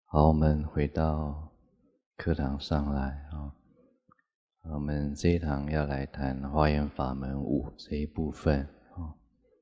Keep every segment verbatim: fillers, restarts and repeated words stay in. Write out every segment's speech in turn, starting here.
好，我们回到课堂上来啊。我们这一堂要来谈华严法门五这一部分啊。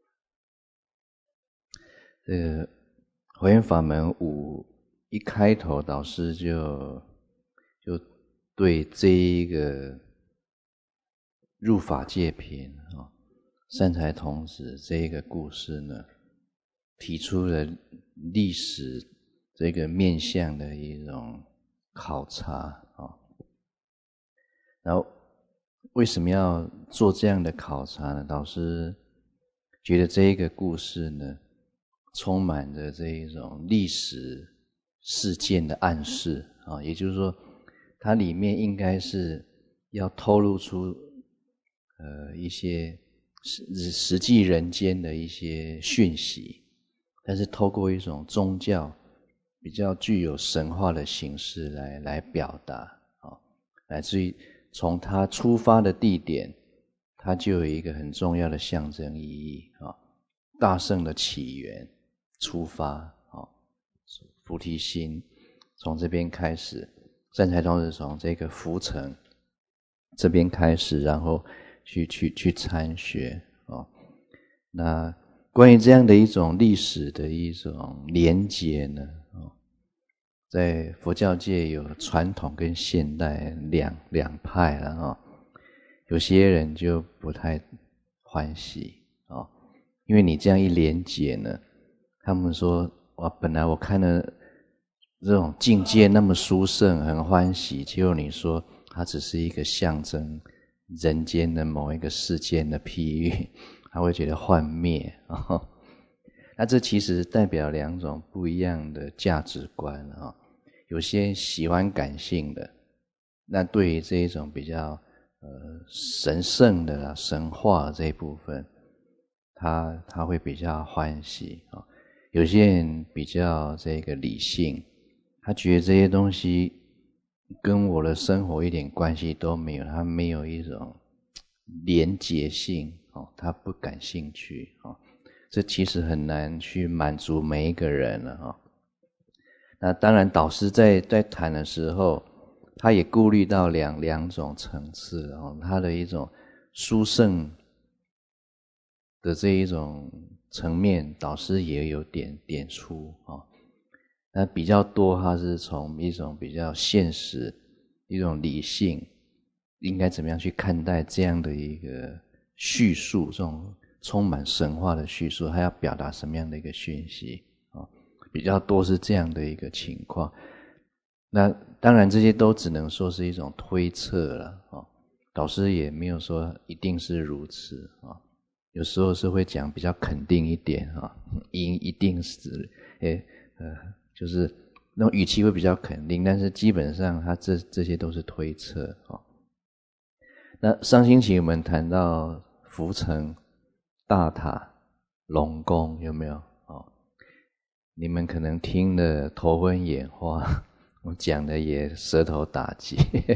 这个华严法门五一开头，导师就就对这一个入法界品啊，善财童子这一个故事呢，提出了历史这个面向的一种考察啊。然后为什么要做这样的考察呢？导师觉得这一个故事呢，充满着这一种历史事件的暗示啊，也就是说，它里面应该是要透露出呃一些实实际人间的一些讯息，但是透过一种宗教比较具有神话的形式来来表达啊，乃至于从它出发的地点，它就有一个很重要的象征意义啊，大圣的起源出发啊，菩提心从这边开始，善财童子从这个浮城这边开始，然后去去去参学啊。那关于这样的一种历史的一种连结呢，在佛教界有传统跟现代两两派了啊。有些人就不太欢喜啊，因为你这样一连结呢，他们说哇，本来我看了这种境界那么殊胜，很欢喜，结果你说它只是一个象征人间的某一个事件的譬喻，他会觉得幻灭啊。那这其实代表两种不一样的价值观啊。有些喜欢感性的，那对于这一种比较呃神圣的啦、神话这一部分，他他会比较欢喜啊。有些人比较这个理性，他觉得这些东西跟我的生活一点关系都没有，他没有一种连结性哦，他不感兴趣哦。这其实很难去满足每一个人了哈。那当然，导师在在谈的时候，他也顾虑到两两种层次哦，他的一种殊胜的这一种层面，导师也有点点出啊。那比较多，他是从一种比较现实、一种理性，应该怎么样去看待这样的一个叙述，这种充满神话的叙述，他要表达什么样的一个讯息啊？比较多是这样的一个情况。那当然这些都只能说是一种推测了啊，导师也没有说一定是如此啊，有时候是会讲比较肯定一点啊，一一定是诶呃就是那种语气会比较肯定，但是基本上它这这些都是推测啊。那上星期我们谈到浮城、大塔、龙宫，有没有？你们可能听得头昏眼花，我讲的也舌头打结，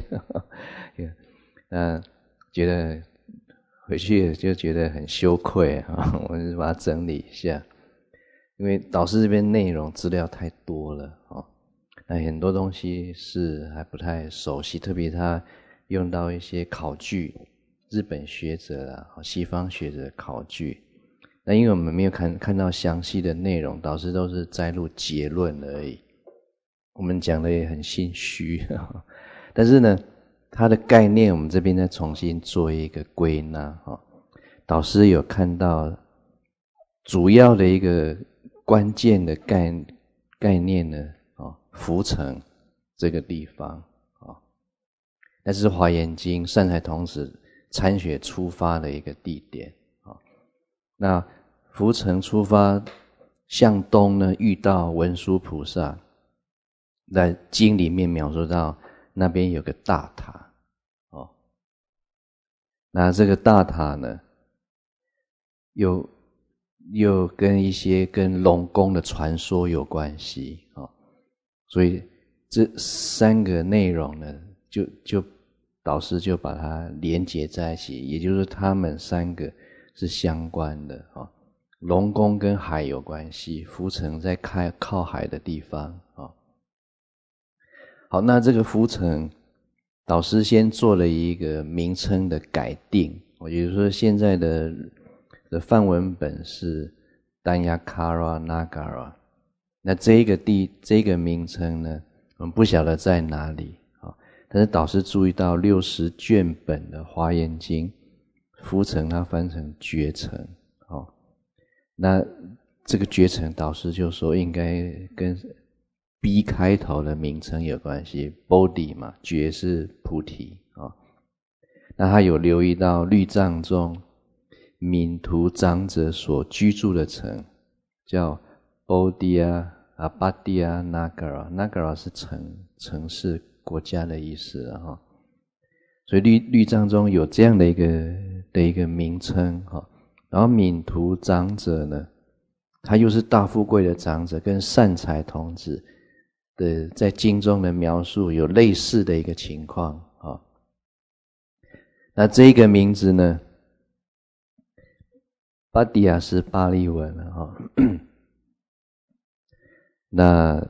那觉得回去就觉得很羞愧啊，我就把它整理一下，因为导师这边内容资料太多了啊，那很多东西是还不太熟悉，特别他用到一些考据，日本学者啊、西方学者考据。那因为我们没有看看到详细的内容，导师都是摘录结论而已，我们讲的也很心虚，但是呢，它的概念我们这边再重新做一个归纳。导师有看到主要的一个关键的概概念呢，浮城这个地方，那是华严经善财童子参学出发的一个地点。那浮城出发向东呢，遇到文殊菩萨，在经里面描述到那边有个大塔哦。那这个大塔呢，又又跟一些跟龙宫的传说有关系哦，所以这三个内容呢，就就导师就把它连结在一起，也就是他们三个是相关的啊。龙宫跟海有关系，浮城在开靠海的地方啊， 好，那这个浮城导师先做了一个名称的改定，我也就是说现在的的梵文本是 Danyakara Nagara， 那这一个地这个名称呢，我们不晓得在哪里啊，但是导师注意到六十卷本的华严经，浮城它翻成觉城，哦，那这个觉城导师就说应该跟 B 开头的名称有关系 ，Bodhi 嘛，觉是菩提啊、哦。那他有留意到律藏中闽图长者所居住的城叫 Bodhiya Abadiya Nagara，Nagara 是城城市国家的意思啊、哦。所以律律藏中有这样的一个的一个名称哈、哦。然后闽图长者呢，他又是大富贵的长者，跟善财童子的在经中的描述有类似的一个情况啊、哦。那这个名字呢，巴迪亚是巴利文啊、哦。那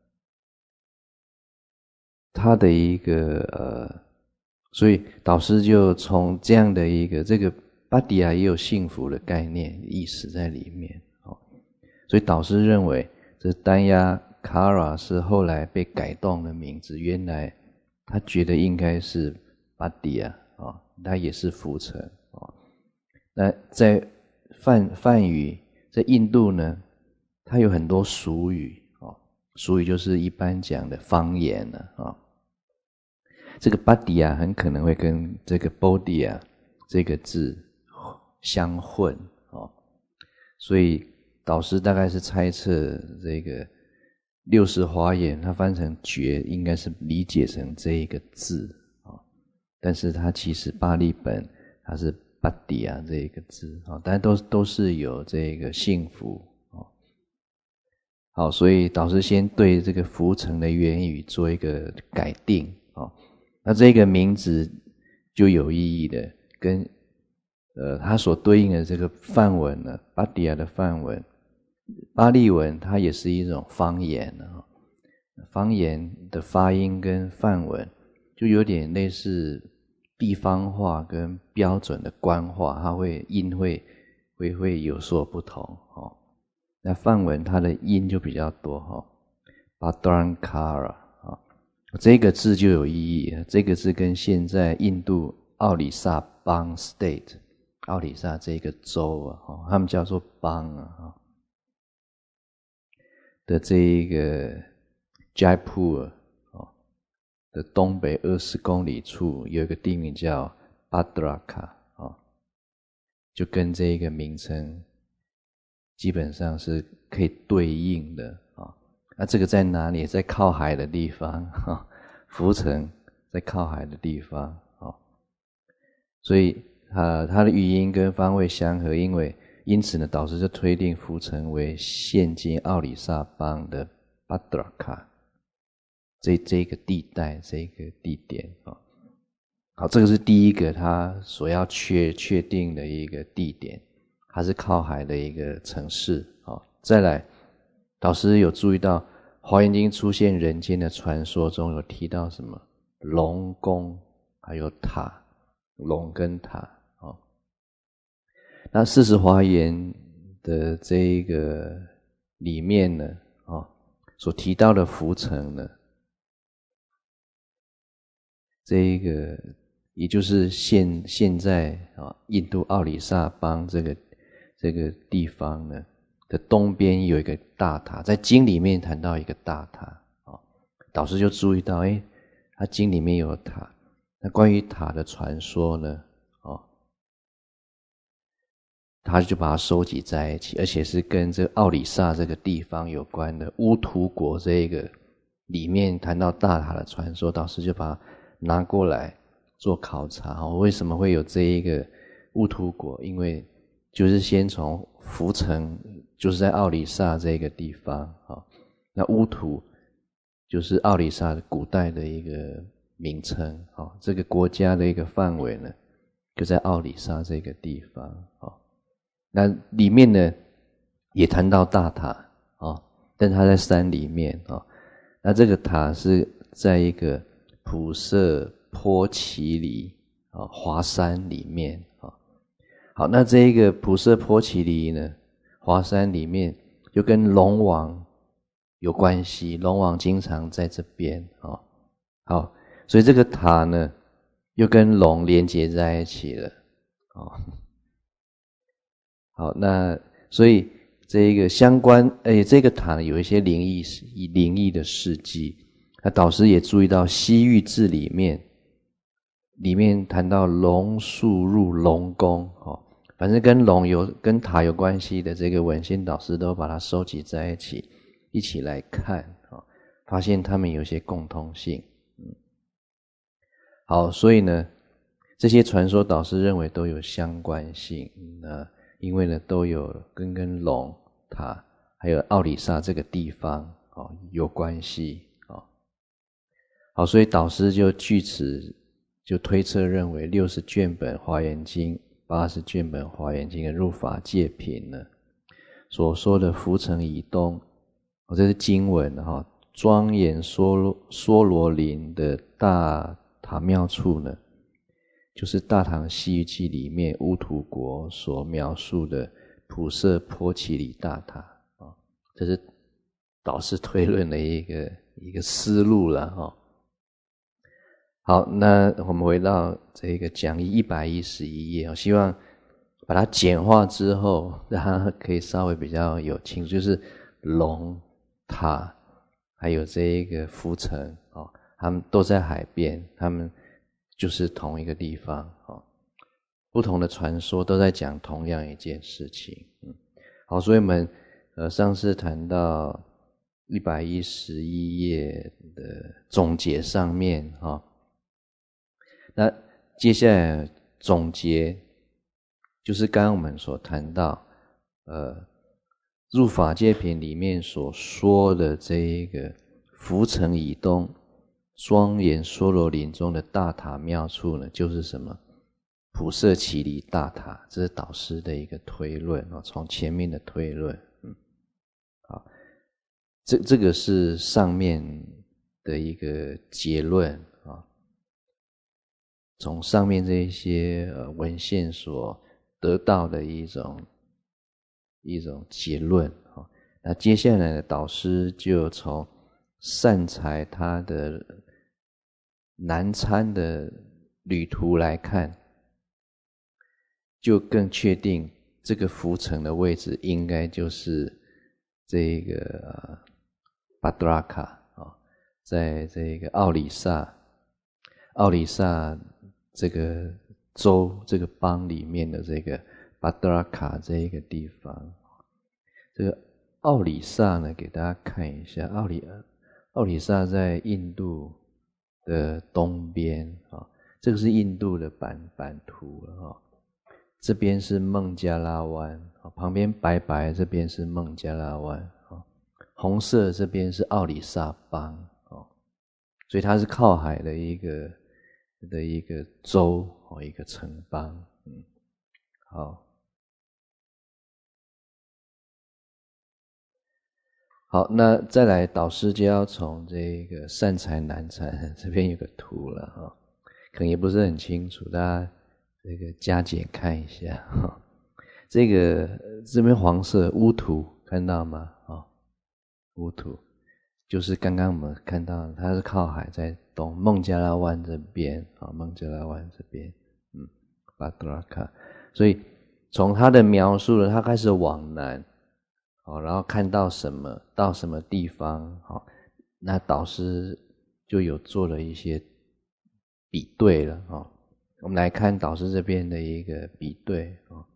他的一个呃，所以导师就从这样的一个这个巴迪亚也有幸福的概念意识在里面哦，所以导师认为这丹亚卡拉是后来被改动的名字，原来他觉得应该是巴迪亚啊，他也是浮城啊。那在梵梵语，在印度呢，它有很多俗语啊，俗语就是一般讲的方言了啊。这个巴迪亚很可能会跟这个 Bodhi 这个字相混哦，所以导师大概是猜测这个六十华严它翻成觉应该是理解成这一个字啊，但是它其实巴利本它是巴迪亚这一个字啊，但都都是有这个幸福哦。好，所以导师先对这个浮城的原语做一个改定啊。那这个名字就有意义的，跟呃它所对应的这个梵文呢，巴迪亚的梵文，巴利文它也是一种方言啊，方言的发音跟梵文就有点类似地方话跟标准的官话，它会音会会会有所不同哦。那梵文它的音就比较多哈 ，Bhadrankara。这个字就有意义，这个字跟现在印度奥里萨邦 state 奥里萨这个州啊，他们叫做邦啊的这一个 Jaipur 的东北二十公里处有一个地名叫 Bhadraka 啊，就跟这个名称基本上是可以对应的啊。那这个在哪里？在靠海的地方哈，浮城在靠海的地方啊，所以它它的语音跟方位相合，因为因此呢，导师就推定浮城为现今奥里萨邦的巴德拉卡这这个地带这个地点啊。好，这个是第一个他所要确确定的一个地点，它是靠海的一个城市啊。再来。导师有注意到《华严经》出现人间的传说中有提到什么龙宫还有塔，龙跟塔哦。那四十华严的这一个里面呢，哦，所提到的浮城呢，这一个也就是现现在啊印度奥里萨邦这个这个地方呢。的东边有一个大塔，在经里面谈到一个大塔，哦，导师就注意到，哎，他经里面有塔。那关于塔的传说呢，哦，他就把它收集在一起，而且是跟这个奥里萨这个地方有关的乌图国这个里面谈到大塔的传说，导师就把它拿过来做考察。哦，为什么会有这一个乌图国？因为就是先从浮城。就是在奥里萨这个地方啊，那乌图就是奥里萨古代的一个名称啊，这个国家的一个范围呢，就在奥里萨这个地方啊。那里面呢也谈到大塔啊，但它在山里面啊。那这个塔是在一个普舍坡耆里啊，华山里面啊。好，那这一个普舍坡耆里呢，华山里面就跟龙王有关系，龙王经常在这边啊。好，所以这个塔呢，又跟龙连接在一起了啊。好，那所以这一个相关，哎，这个塔有一些灵异灵异的事迹。那导师也注意到《西域志》里面，里面谈到龙树入龙宫，哦，反正跟龙有跟塔有关系的这个文献，导师都把它收集在一起，一起来看，哦，发现他们有一些共通性。嗯，好，所以呢，这些传说导师认为都有相关性。那因为呢，都有跟跟龙塔还有奥里萨这个地方哦有关系。好，所以导师就据此就推测认为，六十卷本华严经、八十卷本华严经的入法界品呢，所说的浮城以东，哦，这是经文哈，庄严梭罗梭罗林的大塔庙处呢，就是《大唐西域记》里面乌图国所描述的普舍坡耆里大塔啊，这是导师推论的一个一个思路了哈。好，那我们回到这个讲义一百一十一页，我希望把它简化之后，让它可以稍微比较有清楚，就是龙塔还有这一个浮城哦，他们都在海边，他们就是同一个地方哦，不同的传说都在讲同样一件事情。嗯，好，所以我们呃上次谈到一百一十一页的总结上面哈。哦，那接下来总结就是刚刚我们所谈到呃入法界品里面所说的这一个浮城以东庄严梭罗林中的大塔庙处呢，就是什么普舍耆里大塔，这是导师的一个推论哦，从前面的推论。嗯，好，这这个是上面的一个结论啊。从上面这一些呃文献所得到的一种一种结论啊，那接下来的导师就从善财他的南参的旅途来看，就更确定这个浮城的位置应该就是这个巴德拉卡啊，在这个奥里萨奥里萨这个州这个邦里面的这个巴德拉卡这一个地方。这个奥里萨呢，给大家看一下，奥里奥里萨在印度的东边啊，这个是印度的版版图了哈。这边是孟加拉湾，旁边白白这边是孟加拉湾，红色这边是奥里萨邦，所以它是靠海的一个的一个州，一个城邦。嗯，好。好，那再来导师就要从这个善财难财这边有个图了哈，可能也不是很清楚，大家这个加减看一下哈。这个这边黄色乌图看到吗？啊，乌图就是刚刚我们看到它是靠海在东孟加拉湾这边啊，孟加拉湾这边，嗯，巴德拉卡，所以从他的描述呢，他开始往南。哦，然后看到什么到什么地方，好，那导师就有做了一些比对了哦。我们来看导师这边的一个比对哦。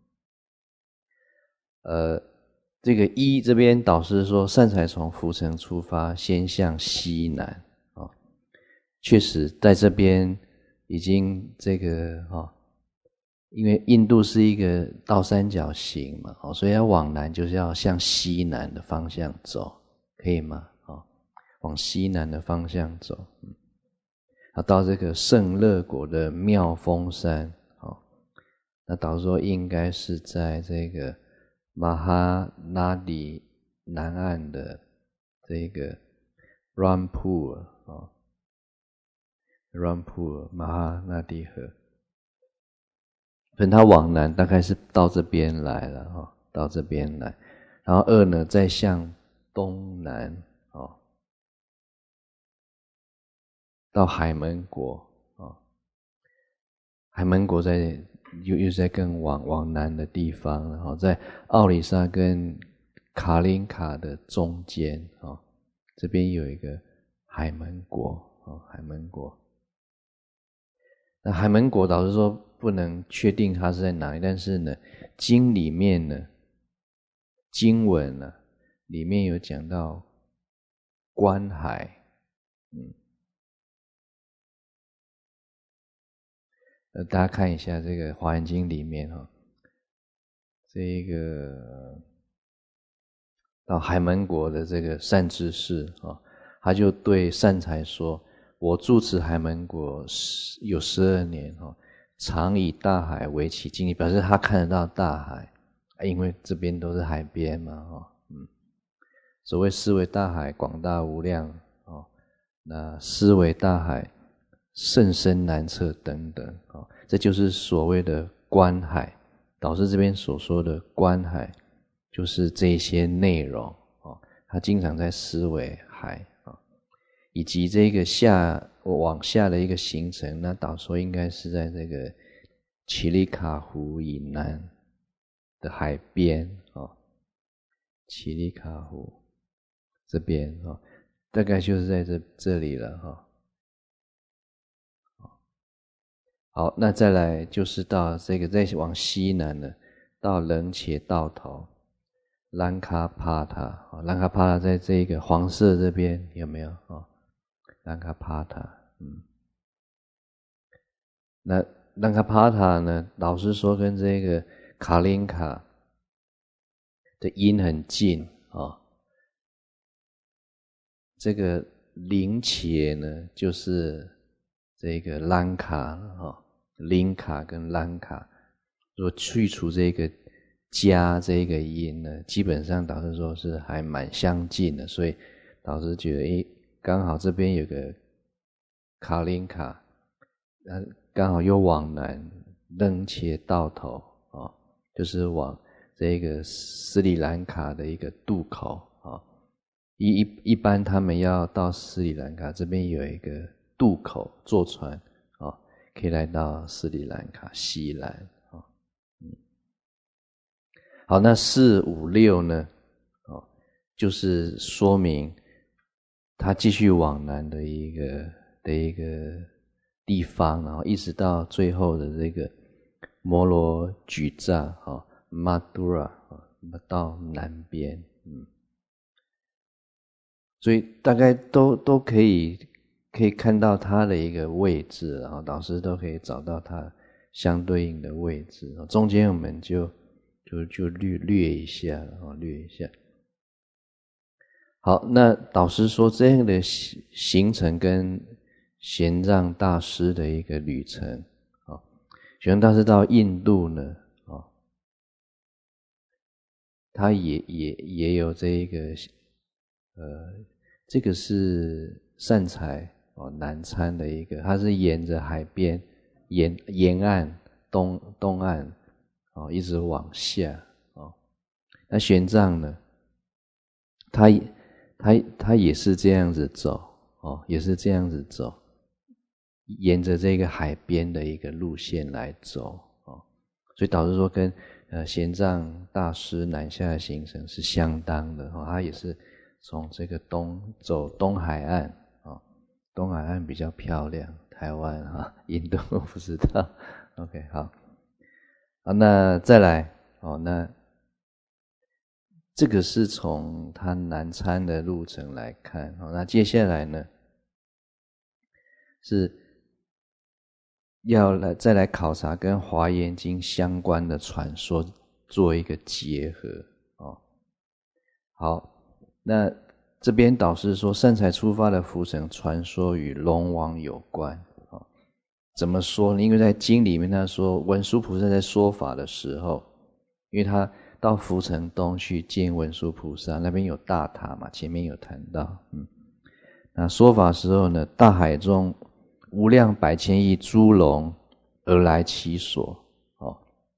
呃，这个一这边导师说，善财从浮城出发，先向西南哦，确实在这边已经这个哦。因为印度是一个倒三角形嘛，所以要往南就是要向西南的方向走，可以吗？往西南的方向走，到这个圣乐国的妙峰山，那导师说应该是在这个马哈那里南岸的这个 Rampur 软普尔马哈那迪河，所以它往南大概是到这边来了哈，到这边来，然后二呢再向东南哦，到海门国哦，海门国在又又在更往往南的地方了哈，在奥里萨跟卡林卡的中间哦，这边有一个海门国哦，海门国。那海门国导师说不能确定它是在哪里，但是呢，经里面呢，经文呢里面有讲到观海，嗯，呃，大家看一下这个《华严经》里面哈、哦，这个到海门国的这个善知识啊、哦，他就对善财说。我住持海门国有十二年哈，常以大海为其境地，表示他看得到大海，因为这边都是海边嘛哈，嗯，所谓思维大海广大无量哦，那思维大海甚深难测等等哦，这就是所谓的观海。导师这边所说的观海，就是这些内容哦，他经常在思维海。以及这个下往下的一个行程，那导说应该是在这个奇里卡湖以南的海边哦，奇里卡湖这边哦，大概就是在这这里了哈、哦。好，那再来就是到这个再往西南呢，到冷且到头兰卡帕塔，兰卡帕塔在这个黄色这边有没有啊？兰卡帕塔，嗯，那兰卡帕塔呢？老师说跟这个卡林卡的音很近啊、哦。这个林且呢，就是这个兰卡哈、哦，林卡跟兰卡，如果去除这个加这个音呢，基本上导师说是还蛮相近的，所以导师觉得，诶，刚好这边有个卡林卡，呃，刚好又往南楞切到头啊、哦，就是往这个斯里兰卡的一个渡口啊、哦。一一一般他们要到斯里兰卡这边有一个渡口，坐船啊、哦，可以来到斯里兰卡西兰啊、哦。嗯，好，那四五六呢？哦，就是说明他继续往南的一个的一个地方，然后一直到最后的这个摩罗举扎哈马杜拉啊，到南边，嗯。所以大概都都可以可以看到它的一个位置，然后导师都可以找到它相对应的位置。中间我们就就就略略一下，哦，略一下。好，那导师说这样的行程跟玄奘大师的一个旅程，啊，玄奘大师到印度呢，啊，他也也也有这一个。呃，这个是善财哦，南参的一个，它是沿着海边沿沿岸东东岸哦，一直往下哦。那玄奘呢，他他他也是这样子走哦，也是这样子走，沿着这个海边的一个路线来走哦，所以导致说跟呃玄奘大师南下的行程是相当的哦，他也是。从这个东走东海岸啊、哦，东海岸比较漂亮，台湾啊，印度我不知道。OK， 好，好，那再来哦，那这个是从他南参的路程来看，哦，那接下来呢是要来再来考察跟《华严经》相关的传说，做一个结合哦。好。那这边导师说，善财出发的浮尘传说与龙王有关啊？怎么说呢？因为在经里面他说，文殊菩萨在说法的时候，因为他到浮尘东去见文殊菩萨，那边有大塔嘛，前面有谈到，嗯，那说法的时候呢，大海中无量百千亿诸龙而来其所。哦，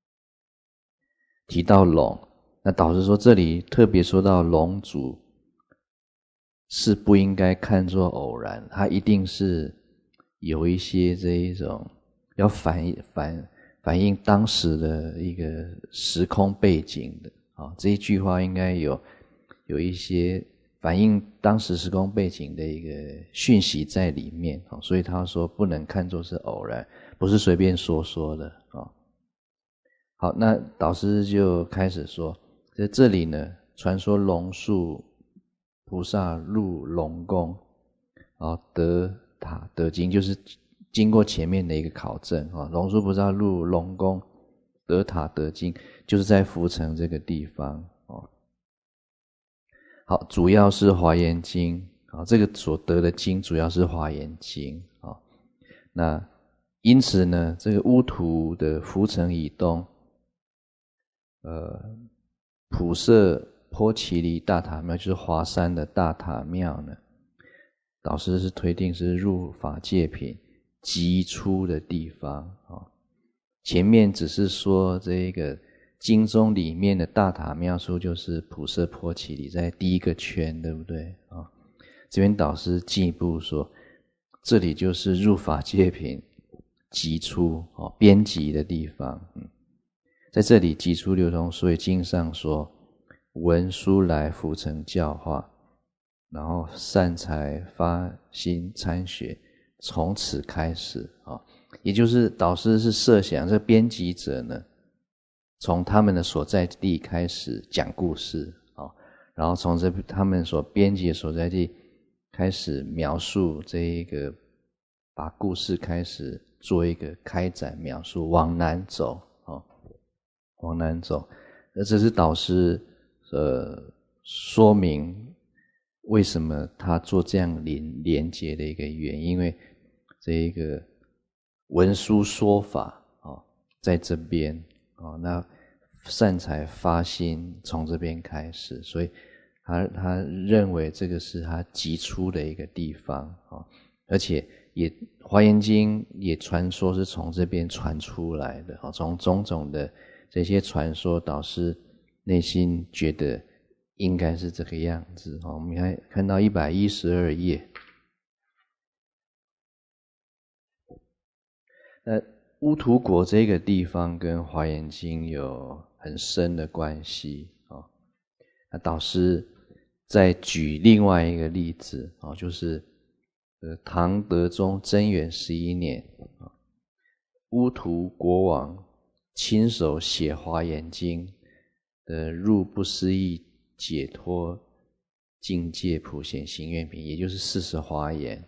提到龙，那导师说这里特别说到龙族是不应该看作偶然，它一定是有一些这一种要反映反反映当时的一个时空背景的。啊，这一句话应该有有一些反映当时时空背景的一个讯息在里面，所以他说不能看作是偶然，不是随便说说的。好，那导师就开始说，在这里呢，传说龙树菩萨入龙宫，得塔得经，就是经过前面的一个考证，龙树菩萨入龙宫得塔得经，就是在福城这个地方。好，主要是华严经，这个所得的经主要是华严经。那因此呢，这个乌图的福城以东，呃，普舍坡奇离大塔庙，就是华山的大塔庙呢，导师是推定是入法界品极出的地方。前面只是说这个经中里面的大塔庙数就是普舍坡奇离，在第一个圈，对不对？这边导师进一步说，这里就是入法界品极出编辑的地方。在这里极出流通，所以经上说闻书来福城教化，然后善财发心参学，从此开始。也就是导师是设想这编辑者呢，从他们的所在地开始讲故事，然后从这他们所编辑的所在地开始描述这一个，把故事开始做一个开展描述，往南走，往南走。那这是导师呃说明为什么他做这样连连结的一个原因，因为这一个文殊说法在这边，那善财发心从这边开始，所以他他认为这个是他极出的一个地方，而且也华严经也传说是从这边传出来的，从种种的这些传说，导师内心觉得应该是这个样子。我们看看到一百一十二页，那乌图国这个地方跟华严经有很深的关系。那导师再举另外一个例子，就是唐德宗贞元十一年，乌图国王亲手写华严经的入不思议解脱境界普显行愿品，也就是四十华严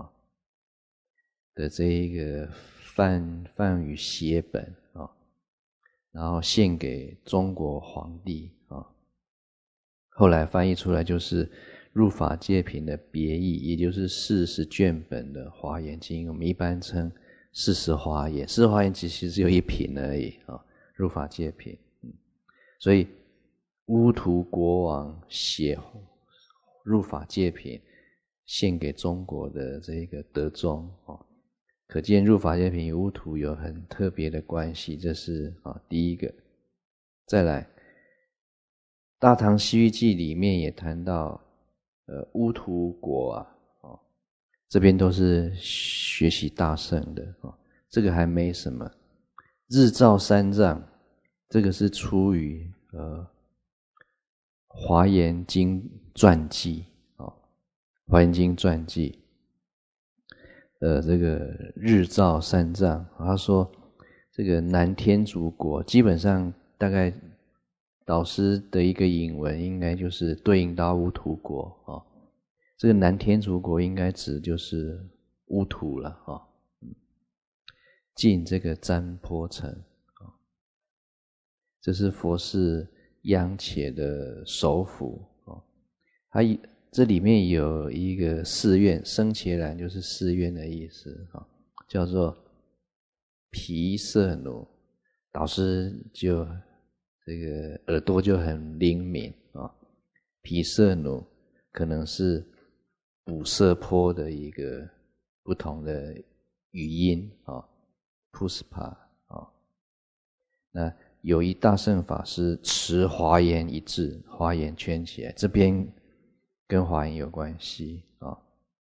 的这一个梵梵语写本，然后献给中国皇帝，后来翻译出来就是入法界品的别译，也就是四十卷本的华严经，我们一般称四十华严。四十华严其实只有一品而已，入法界品。所以乌图国王写入法界品献给中国的这个德宗，可见入法界品与乌图有很特别的关系，这是第一个。再来，大唐西域记里面也谈到呃乌图国啊，哦，这边都是学习大乘的，哦，这个还没什么。日照三藏，这个是出于呃华严经传记，哦，华严经传记，呃这个日照三藏，他说这个南天竺国基本上大概导师的一个引文应该就是对应到乌图国，哦，这个南天竺国应该指就是乌图了，哦，进这个占坡城，哦，这是佛寺央且的首府，哦，它这里面有一个寺院，僧伽蓝就是寺院的意思，哦，叫做毗舍奴，导师就这个耳朵就很灵敏啊，毗舍奴可能是补舍坡的一个不同的语音啊 ，Puspa 啊。那有一大乘法师持华严一字，华严圈起来，这边跟华严有关系啊。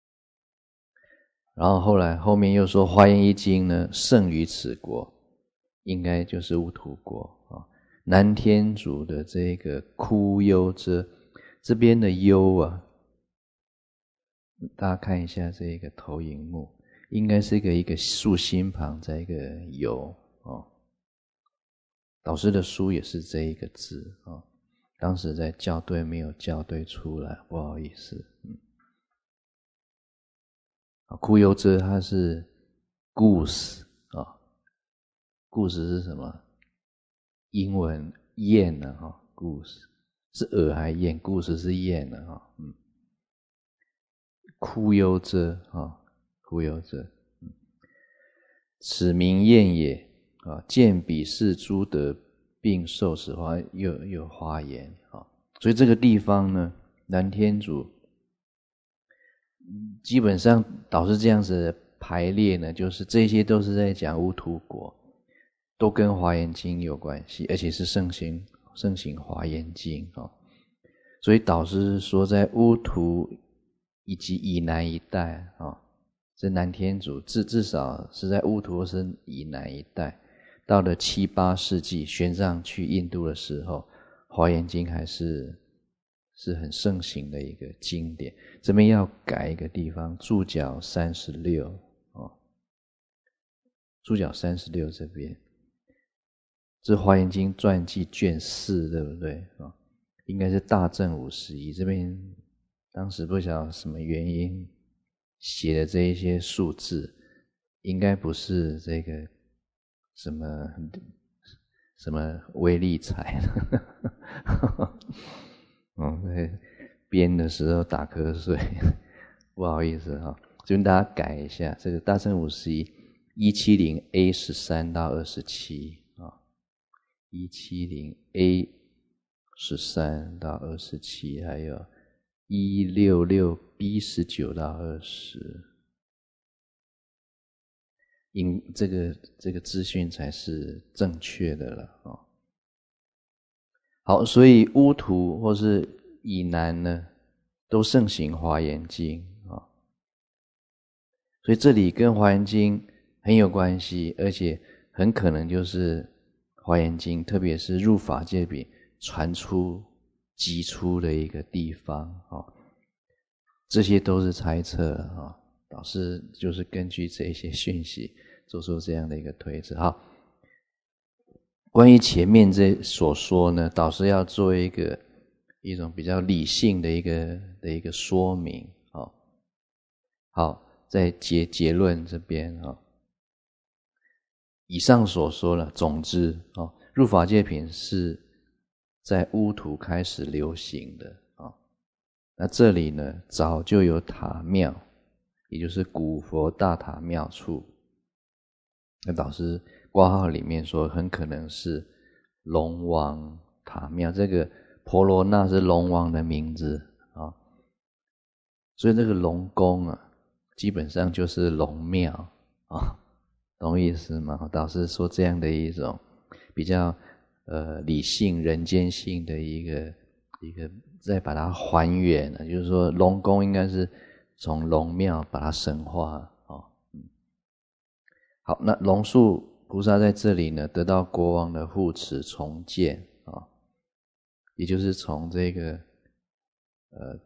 然后后来后面又说华严一经呢胜于此国，应该就是乌图国啊。南天竺的这个枯幽遮，这边的幽啊，大家看一下这个投影幕，应该是一个一个竖心旁在一个有哦。导师的书也是这一个字哦，当时在校对没有校对出来，不好意思。嗯，枯幽遮它是故事啊，故事是什么？英文雁呢哈，故事是耳还雁，故事是雁呢哈，嗯。枯幽遮啊，枯幽遮，嗯，此名雁也啊，见彼世诸德并受此华，又又华严啊，所以这个地方呢，南天竺基本上导师这样子的排列呢，就是这些都是在讲乌图国，都跟华严经有关系，而且是盛行盛行华严经啊，所以导师说在乌图以及以南一带啊，这南天竺至至少是在乌图是以南一带，到了七八世纪玄奘去印度的时候，华严经还是是很盛行的一个经典。这边要改一个地方，注脚三十六啊，注脚三十六这边，这华严经传记卷四，对不对啊？应该是大正五十一，这边当时不晓得什么原因写的这一些数字，应该不是这个什么什么微利财哦，对，编的时候打瞌睡，不好意思哈，就跟大家改一下，这个大正五十一一七零 A 十三到二十七啊，一七零 A 十三到二十七，还有一六六 B 十九到二十，应这个这个资讯才是正确的了啊。好，所以乌图或是以南呢，都盛行华严经啊，所以这里跟华严经很有关系，而且很可能就是华严经，特别是入法界品传出集出的一个地方啊，这些都是猜测啊，导师就是根据这些讯息做出这样的一个推测。好，关于前面这所说呢，导师要做一个一种比较理性的一个的一个说明啊。好，在结结论这边啊，以上所说了，总之啊，入法界品是在乌图开始流行的啊。那这里呢，早就有塔庙，也就是古佛大塔庙处。那导师挂号里面说，很可能是龙王塔庙，这个婆罗那是龙王的名字啊，所以这个龙宫啊，基本上就是龙庙啊，懂意思吗？导师说这样的一种比较呃理性人间性的一个一个，再把它还原了，就是说龙宫应该是从龙庙把它神化哦。好，那龙树菩萨在这里呢，得到国王的护持重建啊，也就是从这个呃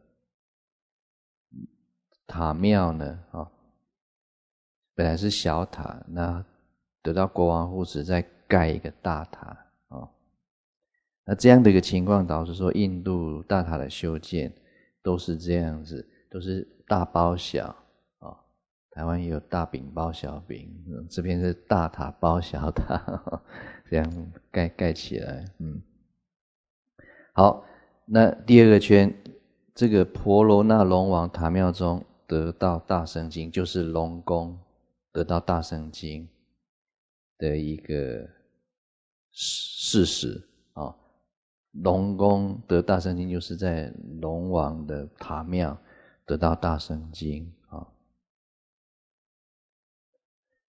塔庙呢啊，本来是小塔，那得到国王护持，再盖一个大塔啊。那这样的一个情况，导致说印度大塔的修建都是这样子，都是大包小啊。台湾也有大饼包小饼，这边是大塔包小塔，这样盖盖起来。嗯，好，那第二个圈，这个婆罗那龙王塔庙中得到大乘经，就是龙宫得到大乘经的一个事实啊。龙宫得大乘经，就是在龙王的塔庙得到大乘经啊。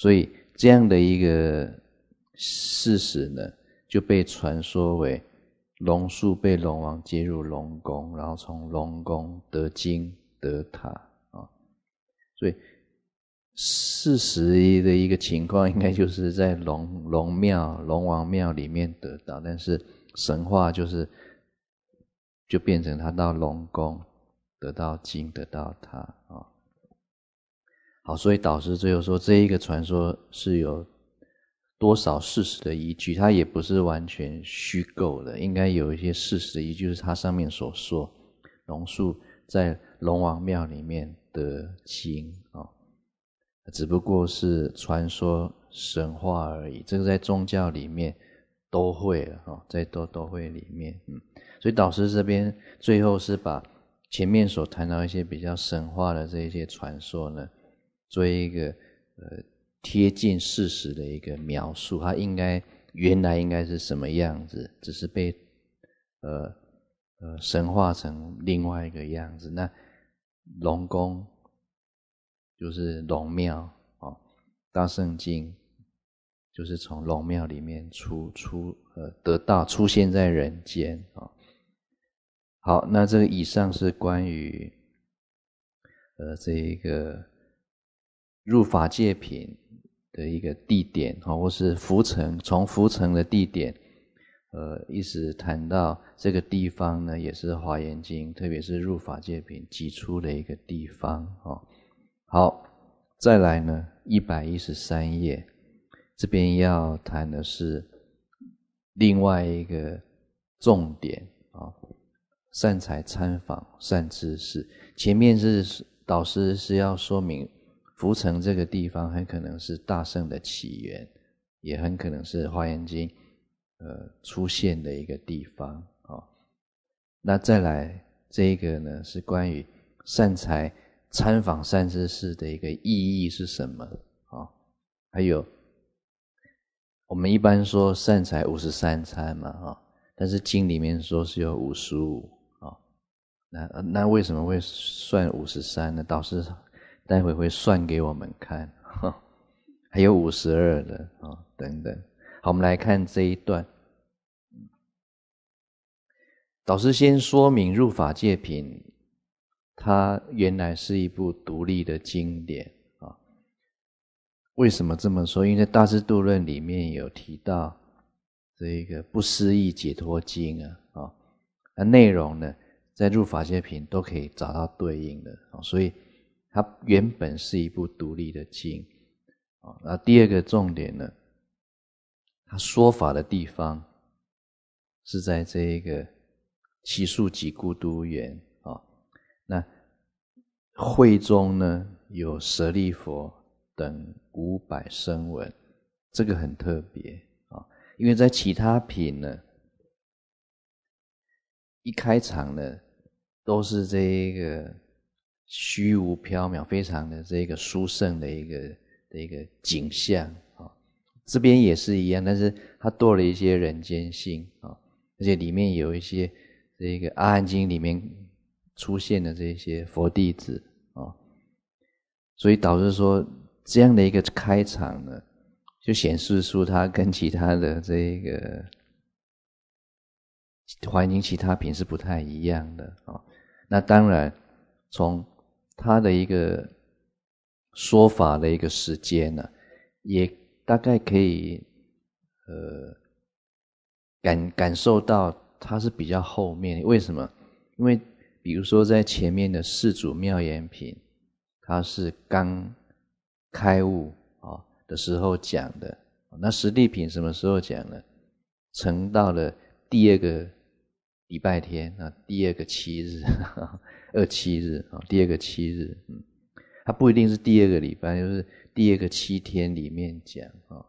所以这样的一个事实呢，就被传说为龙树被龙王接入龙宫，然后从龙宫得经得塔啊。所以事实的一个情况应该就是在龙龙庙龙王庙里面得到，但是神话就是就变成他到龙宫得到经得到塔啊。好，所以导师最后说这一个传说是有多少事实的依据，它也不是完全虚构的，应该有一些事实的依据，就是它上面所说龙树在龙王庙里面得经啊，只不过是传说神话而已，这个在宗教里面都会了啊，在都都会里面，嗯，所以导师这边最后是把前面所谈到一些比较神话的这一些传说呢，做一个呃贴近事实的一个描述，它应该原来应该是什么样子，只是被呃呃神化成另外一个样子。那龙宫就是龙庙哦，大圣经就是从龙庙里面出出呃得到出现在人间啊、哦。好，那这个以上是关于呃这一个入法界品的一个地点啊，或是浮城，从浮城的地点呃一直谈到这个地方呢，也是华严经特别是入法界品挤出的一个地方啊。好，再来呢一百一十三页，这边要谈的是另外一个重点啊，善财参访善知识。前面是导师是要说明浮城这个地方很可能是大圣的起源，也很可能是华严经呃出现的一个地方啊、哦。那再来这个呢是关于善财参访善知识的一个意义是什么啊、哦？还有我们一般说善财五十三参嘛啊、哦，但是经里面说是有五十五啊。那那为什么会算五十三呢？导师待会会算给我们看，呵，还有五十二的啊、哦、等等。好，我们来看这一段。导师先说明入法界品，它原来是一部独立的经典啊、哦。为什么这么说？因为在大智度论里面有提到这一个不思议解脱经啊啊、哦，那内容呢，在入法界品都可以找到对应的啊、哦，所以它原本是一部独立的经啊、哦。那第二个重点呢，它说法的地方是在这一个祇树给孤独园啊，那会中呢有舍利佛等五百声闻，这个很特别啊，因为在其他品呢，一开场呢都是这一个虚无缥缈，非常的这个殊胜的一个的一个景象啊。这边也是一样，但是它多了一些人间性啊，而且里面有一些这个阿含经里面出现的这些佛弟子啊，所以导致说这样的一个开场呢，就显示出它跟其他的这个华严经其他品是不太一样的啊。那当然，从它的一个说法的一个时间呢，也大概可以呃感感受到它是比较后面。为什么？因为比如说在前面的四祖妙严品，它是刚开悟啊的时候讲的。那实地品什么时候讲呢？成到了第二个礼拜天啊，第二个七日，二七日啊，第二个七日，嗯，它不一定是第二个礼拜，就是第二个七天里面讲啊。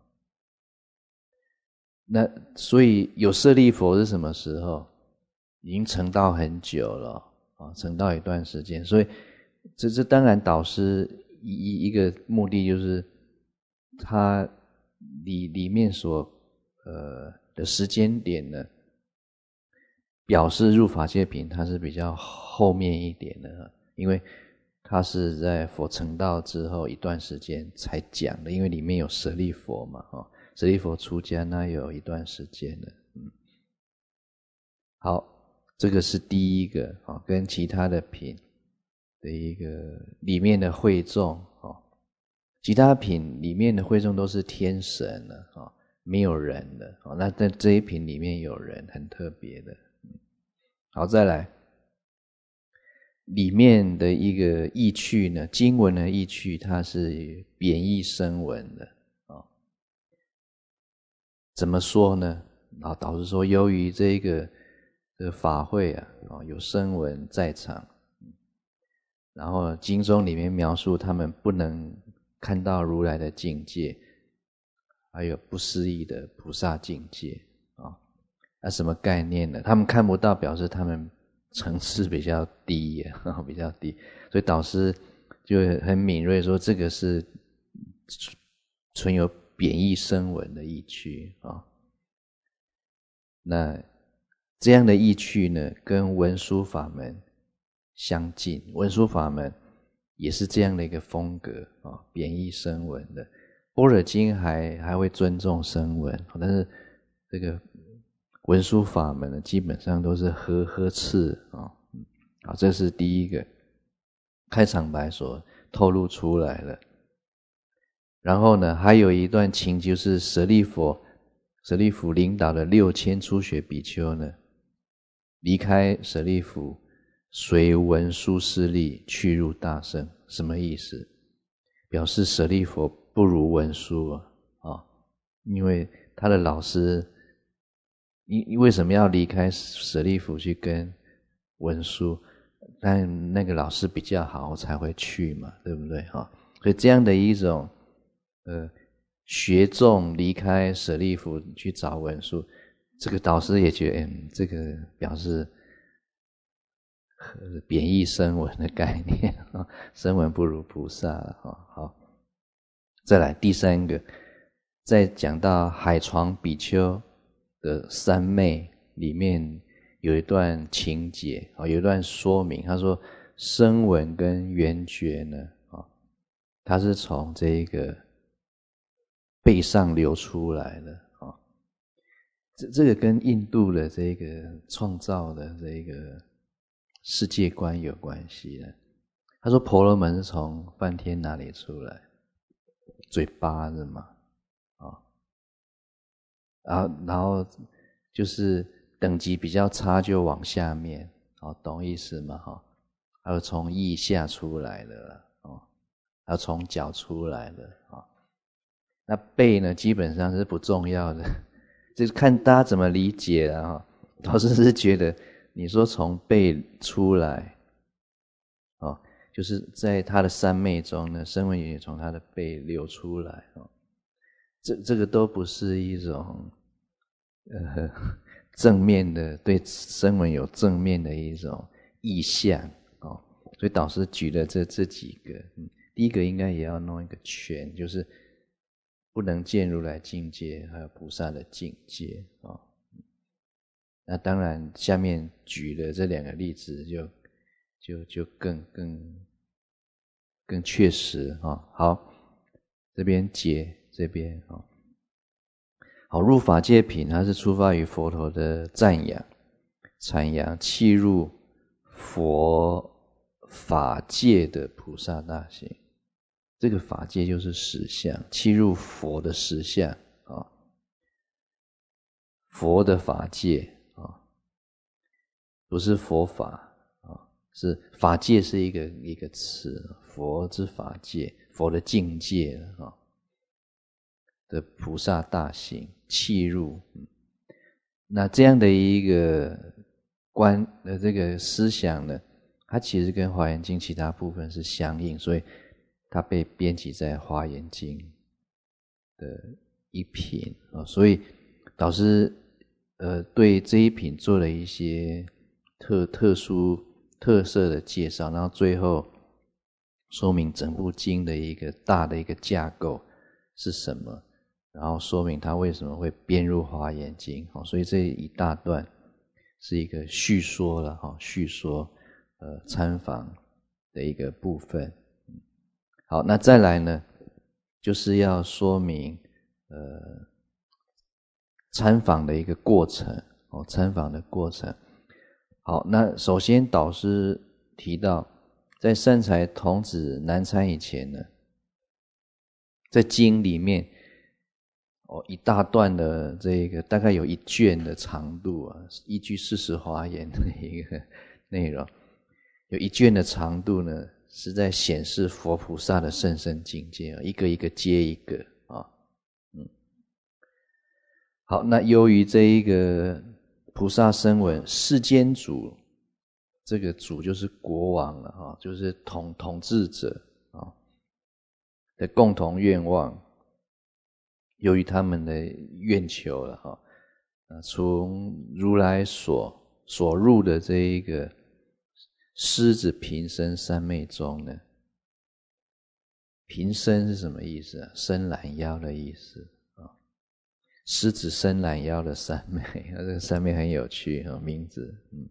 那所以有舍利佛是什么时候？已经成道很久了啊，成道一段时间，所以这这当然导师一一个目的就是他里里面所呃的时间点呢，表示入法界品它是比较后面一点的，因为它是在佛成道之后一段时间才讲的，因为里面有舍利佛嘛，哦，舍利佛出家那有一段时间了。嗯，好，这个是第一个，哦，跟其他的品的一个里面的会众，哦，其他品里面的会众都是天神了，哦，没有人的，哦，那在这一品里面有人，很特别的。嗯，好，再来。里面的一个意趣呢，经文的意趣，它是贬义声闻的啊。怎么说呢？啊，导师说，由于这个这个法会啊，啊有声闻在场，然后经中里面描述他们不能看到如来的境界，还有不思议的菩萨境界啊。那什么概念呢？他们看不到，表示他们层次比较低呀，比较低，所以导师就很敏锐说，这个是存有贬义声闻的意趣啊。那这样的意趣呢，跟文殊法门相近，文殊法门也是这样的一个风格啊，贬义声闻的。般若经还还会尊重声闻，但是这个文殊法门呢，基本上都是呵呵斥啊。好，这是第一个开场白所透露出来了。然后呢，还有一段情，就是舍利佛、舍利弗领导的六千初学比丘呢，离开舍利弗，随文殊师利去入大乘。什么意思？表示舍利弗不如文殊啊，啊，因为他的老师。你为什么要离开舍利弗去跟文殊？但那个老师比较好，我才会去嘛，对不对？哈，所以这样的一种呃学众离开舍利弗去找文殊，这个导师也觉得，嗯，这个表示贬义声闻的概念啊，声闻不如菩萨了哈。好，再来第三个，再讲到海床比丘的三昧里面有一段情节啊，有一段说明。他说声闻跟缘觉呢，啊，它是从这个背上流出来的啊。这这个跟印度的这个创造的这个世界观有关系的。他说婆罗门是从梵天哪里出来？嘴巴是吗？然后，然后就是等级比较差就往下面，哦，懂意思吗？哈，还有从腋下出来的了，哦，还有从脚出来的，啊，那背呢，基本上是不重要的，就是看大家怎么理解了哈。老师是觉得，你说从背出来，哦，就是在他的三昧中呢，声闻也从他的背流出来，哦。这这个都不是一种呃正面的，对声闻有正面的一种意象哦。所以导师举了这这几个，嗯，第一个应该也要弄一个圈，就是不能见如来境界，还有菩萨的境界哦。那当然，下面举的这两个例子就就就更更更确实啊，哦。好，这边解。这边啊，好，入法界品，它是出发于佛陀的赞扬、阐扬，契入佛法界的菩萨大行。这个法界就是实相，契入佛的实相啊，佛的法界啊，不是佛法啊，是法界是一个一个词，佛之法界，佛的境界啊。的菩萨大行契入，那这样的一个观的这个思想呢，它其实跟《华严经》其他部分是相应，所以它被编辑在《华严经》的一品啊。所以导师呃对这一品做了一些特特殊特色的介绍，然后最后说明整部经的一个大的一个架构是什么。然后说明他为什么会编入《华严经》，所以这一大段是一个叙说了哈，叙说呃参访的一个部分。好，那再来呢，就是要说明呃参访的一个过程哦，参访的过程。好，那首先导师提到，在善财童子南参以前呢，在经里面哦一大段的这个大概有一卷的长度啊，依据四十华严的一个内容，有一卷的长度呢，是在显示佛菩萨的甚深境界，一个一个接一个啊，嗯，好，那由于这一个菩萨声闻世间主，这个主就是国王了哈，就是统统治者啊的共同愿望，由于他们的愿求了哈，从如来所所入的这一个狮子平生三昧中呢，平生是什么意思啊？伸懒腰的意思啊，狮子伸懒腰的三昧，这个三昧很有趣啊，名字，嗯，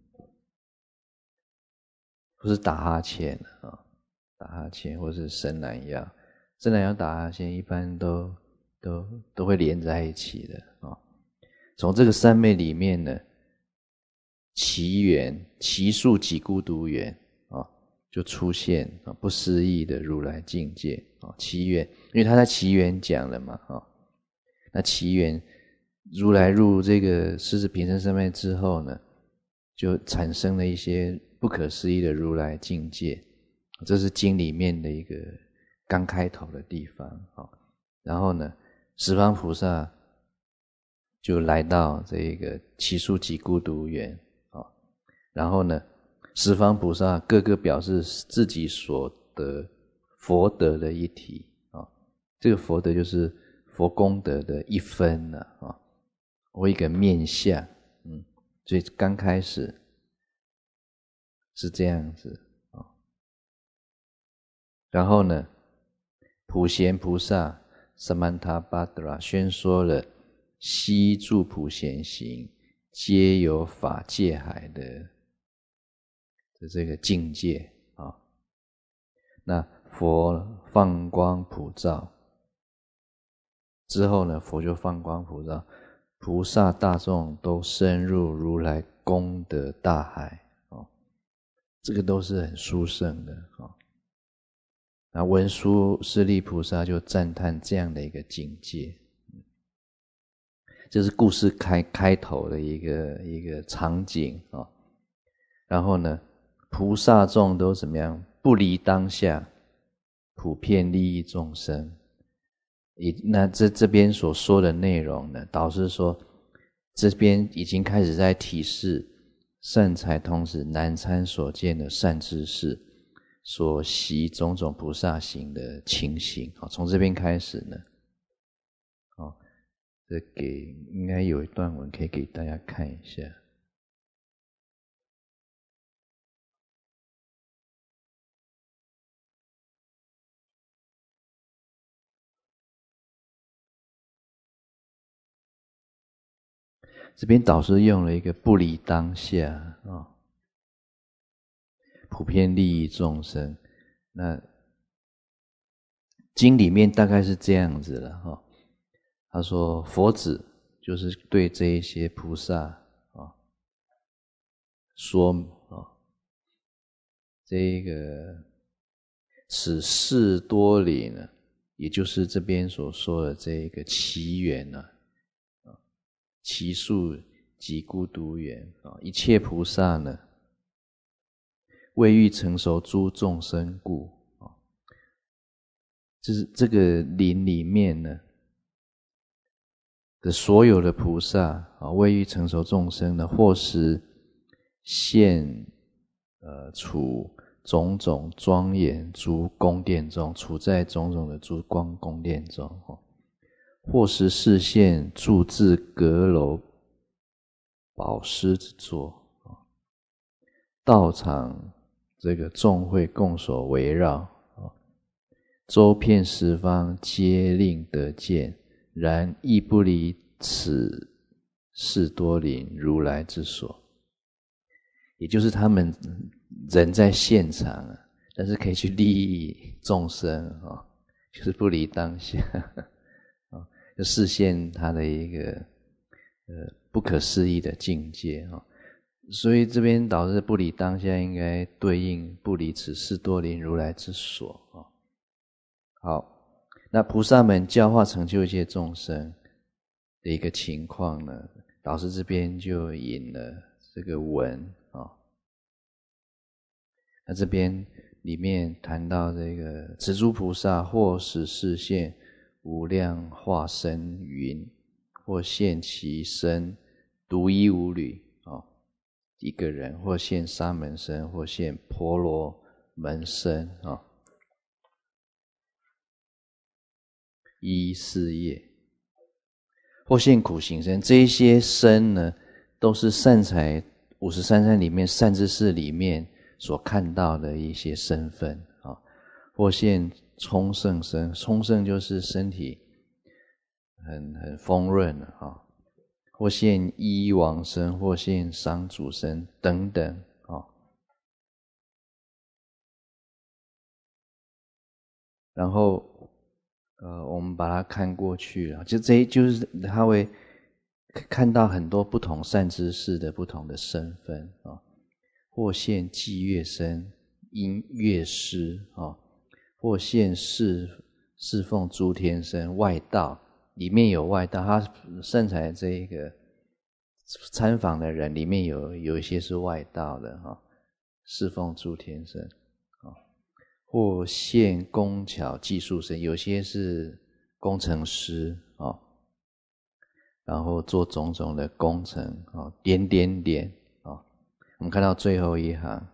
不是打哈欠啊，打哈欠或是伸懒腰，伸懒腰打哈欠一般都都都会连在一起的啊。从这个三昧里面呢，其缘其数即孤独缘啊，就出现啊不思议的如来境界啊，其缘，因为他在其缘讲了嘛啊，那其缘如来入这个狮子平生三昧之后呢，就产生了一些不可思议的如来境界，这是经里面的一个刚开头的地方啊。然后呢，十方菩萨就来到这个其数即孤独园啊，然后呢，十方菩萨各个表示自己所得佛德的一体啊，这个佛德就是佛功德的一分了啊，或一个面相，嗯，所以刚开始是这样子啊。然后呢，普贤菩萨萨曼他巴德拉宣说了悉住普贤行皆有法界海的的这个境界啊。那佛放光普照之后呢，佛就放光普照，菩萨大众都深入如来功德大海啊，这个都是很殊胜的啊。那文殊师利菩萨就赞叹这样的一个境界，这是故事开开头的一个一个场景啊。然后呢，菩萨众都怎么样？不离当下，普遍利益众生。那这这边所说的内容呢，导师说这边已经开始在提示善财童子南参所见的善知识所习种种菩萨行的情形。从这边开始呢，这给应该有一段文可以给大家看一下。这边导师用了一个不离当下啊，普遍利益众生。那经里面大概是这样子了哈。他说佛子就是对这一些菩萨啊说啊，这个此事多理呢，也就是这边所说的这个其缘呢，啊，其数即孤独缘啊，一切菩萨呢，为欲成熟诸众生故啊，就是这个林里面呢的所有的菩萨啊，为欲成熟众生呢，或是现呃处种种庄严诸宫殿中，处在种种的诸光宫殿中，或是示现住自阁楼宝狮之座，道场这个众会共所围绕，周遍十方皆令得见，然亦不离此事多林如来之所。也就是他们人在现场但是可以去利益众生啊，就是不离当下啊，就示现他的一个呃不可思议的境界啊。所以这边导致不离当下，应该对应不离此世多林如来之所啊。好，那菩萨们教化成就一切众生的一个情况呢，导师这边就引了这个文啊。那这边里面谈到这个此诸菩萨或使示现无量化身云，或现其身独一无侣啊，一个人，或现沙门身，或现婆罗门身啊，依事业，或现苦行身，这一些身呢，都是善财五十三参里面善知识里面所看到的一些身份啊。或现充盛身，充盛就是身体很很丰润啊。或现医王身，或现商主身等等啊。然后呃，我们把它看过去了，就这就是他会看到很多不同善知识的不同的身份啊。或现伎乐身，音乐师啊。或现侍侍奉诸天身，外道里面有外道，他善财这一个参访的人里面有有一些是外道的哈，侍奉诸天身啊。或现工巧技术身，有些是工程师啊，然后做种种的工程啊，点点点啊。我们看到最后一行，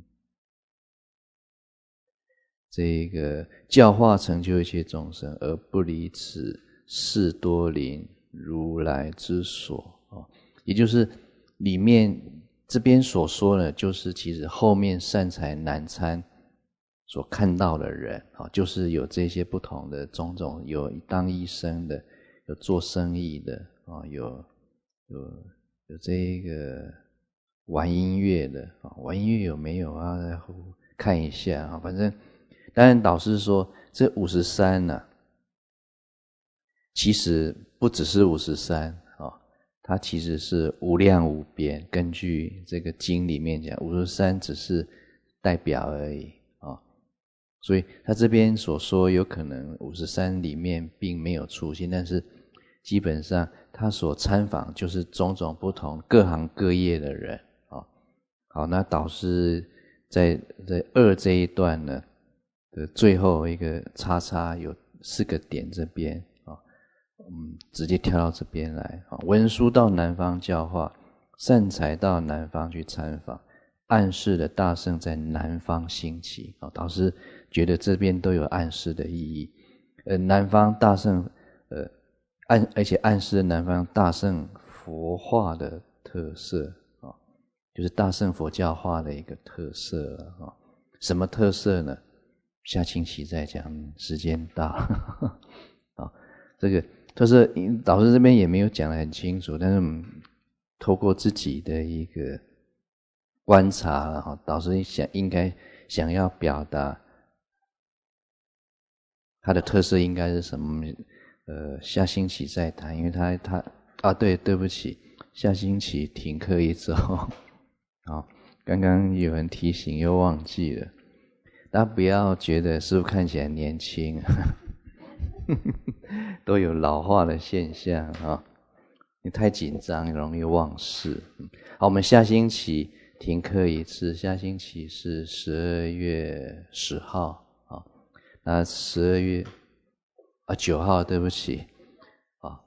这个教化成就一切众生，而不离此世多林如来之所啊，也就是里面这边所说的，就是其实后面善财难参所看到的人啊，就是有这些不同的种种，有当医生的，有做生意的啊，有有有这一个玩音乐的啊，玩音乐有没有啊？看一下啊，反正。当然导师说这五十三呢，其实不只是五十三啊，它其实是无量无边。根据这个经里面讲，五十三只是代表而已啊，所以他这边所说有可能五十三里面并没有出现，但是基本上他所参访就是种种不同各行各业的人啊。好，那导师在在二这一段呢的最后一个叉叉有四个点，这边啊，嗯，直接跳到这边来啊。文殊到南方教化，善财到南方去参访，暗示的大圣在南方兴起啊。导师觉得这边都有暗示的意义，呃，南方大圣，呃，暗而且暗示南方大圣佛化的特色啊，就是大圣佛教化的一个特色啊。什么特色呢？下星期再讲，时间到了啊。这个特色导师这边也没有讲得很清楚，但是我们透过自己的一个观察了哈，导师想应该想要表达它的特色应该是什么？呃，下星期再谈，因为他他啊，对，对不起，下星期停课一周。好，刚刚有人提醒又忘记了。大家不要觉得师父看起来年轻，都有老化的现象啊！你太紧张容易忘事。好，我们下星期停课一次，下星期是十二月十号啊。那十二月啊九号，对不起啊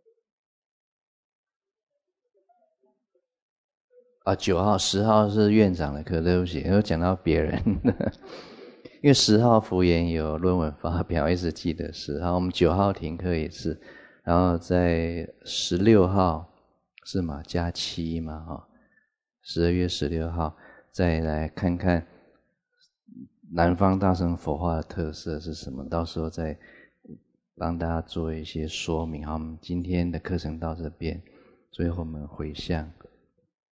啊九号十号是院长的课，对不起，又讲到别人了。因为十号福研有论文发表，一直记得十号。我们九号停课一次，然后在十六号是吗？加七嘛，哈，十二月十六号再来看看南方大乘佛化的特色是什么，到时候再帮大家做一些说明。好，我们今天的课程到这边，最后我们回向。